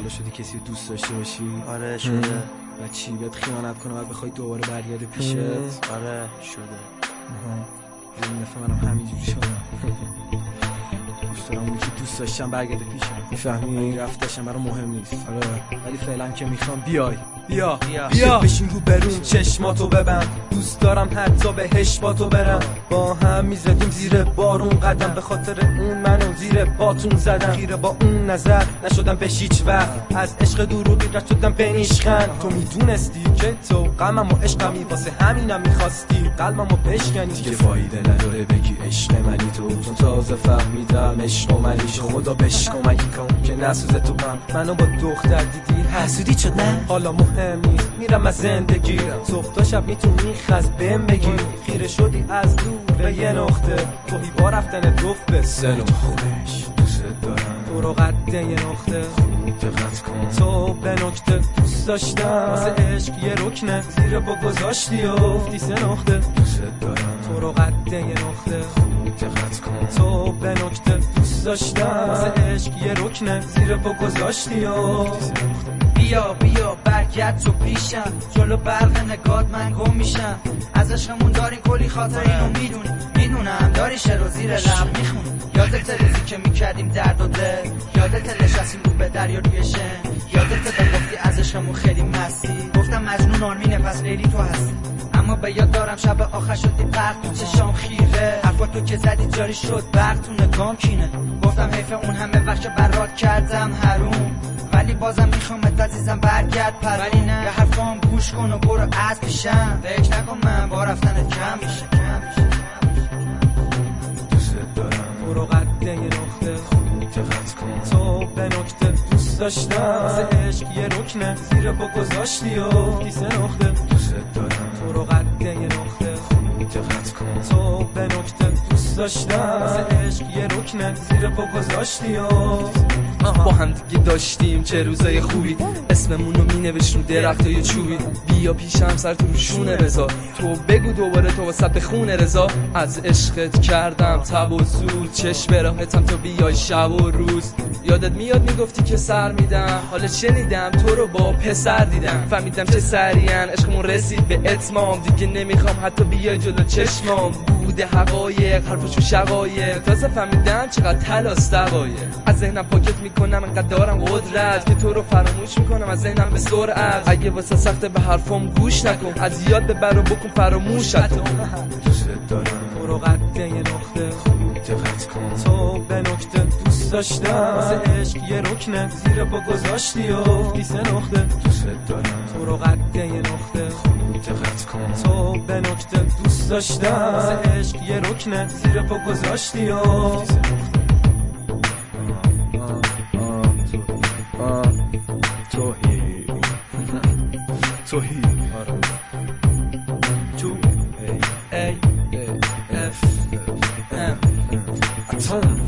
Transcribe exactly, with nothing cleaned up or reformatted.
حالا شدی کسی رو دوست داشته باشی؟ آره شده. و چی بهت خیانت کنه و بخوای دوباره برگرده پیشت؟ آره شده. این دفعه منم همینجوری شدم. دوست دارم اون که دوست داشتم برگرده پیشم. میفهمی؟ این رفتشم برام مهم نیست. آره ولی فعلا که میخوام بیای بیا بیا, بیا. بشین رو برون چشماتو ببند، دوست دارم حتی بهش با تو برم. با هم میزدیم زیر بارون قدم، به خاطر اون منو زیر باتون زدم. خیره با اون نظر نشدم بهش هیچ وقت، از عشق دروغی رد شدم به نیشخند. تو میدونستی که تو غمم و عشقمی، واسه همینم میخواستی قلبمو بشکنی. دیگه فایده نداره بگی عشق منی تو، چون تازه فهمیدم عشق منی. خدا بشکمگی کن که نسوزه تو بم، منو با دختر دیدی حسودی شد نه؟ حالا مهم نیست میرم از زندگی، صبح تا شب میتونی خز بهم بگی. خیره شدی از دور به یه نقطه، توهی با رفتن گفت به سه نقطه. خودش دوست دارم تو رو قد یه نقطه، خوب دقت کن تو به نکته. دوست داشتم واسه عشق یه رکنه، زیر با گذاشتی و گفتی سه نقطه. دوست دارم تو رو قد یه نقطه، خوب دقت کن تو به نکته. دوست داشتم واسه عشق یه رکنه، زیر با گذاشتی و گفتی سه نقطه. بیا بیا برگرد تو پیشم، جلو برق نگات من گم میشم. از عشقمون داریم کلی خاطر، اینو میدونی میدونم داری شعر رو زیر لب میخونی. یادت روزی که میکردیم درد و دل، یادت نشستیم رو به دریا روی شن، یادت گفتی از عشقمون خیلی مستی. گفتم مجنون آرمینه پس لیلی تو هستی، اما به یاد دارم شب آخر شدی برق تو چشام خیره. حرفا تو که زدی جاری شد برق تو نگام کینه. گفتم حیف اون همه وقت که برات کردم حروم، ولی بازم میخوامت عزیزم برگرد پر. ولی نه یه حرفام گوش کن و برو از پیشم، فکر نکن من با رفتنت کم میشه. دوست دارم تو رو قد یه نقطه، خوب دقت کن تو به نکته. دوست داشتم واسه عشق یه رکنه، زیر با گذاشتی و گفتی سه نقطه. دوست دارم تو رو قد یه نقطه، خوب دقت کن تو به نکته. دوست داشتم واسه عشق یه رکنه، زیر با گذاشتی و با هم دیگه داشتیم چه روزای خوبی، اسممونو می نوشتیم درختای چوبی. بیا پیشم سر تو روشونه رضا، تو بگو دوباره تو واسه بخونه رضا. از عشقت کردم تب و زود، چشم راحتم تو بیای شب و روز. یادت میاد میگفتی که سر میدم، حالا شنیدم تو رو با پسر دیدم. فهمیدم چه سریعن عشقمون رسید به اتمام، دیگه نمیخوام حتی بیای جلو چشمام. بوده حقایق حرفشو شقایق، تازه فهمیدم چقدر تلاست دقایق. از ذهنم پاکت میکنم انقدر دارم قدرت، که تو رو فراموش میکنم از ذهنم به سرعت. اگه واسه سخته به حرفام گوش نکن، از یاد ببر و بکن فراموشت. دوست دارم تو رو قد یه نقطه، خوب دقت کن تو به نکته. دوست داشتم واسه عشق یه رکنه، زیر با گذاشتی و گفتی سه نقطه. دوست دارم تو رو قد یه نقطه، خوب دقت کن تو به نکته. دوست داشتم واسه عشق یه رکنه، زیر با گذاشتی و گفتی سه نقطه. توهی توهی تو ای اف ام اتم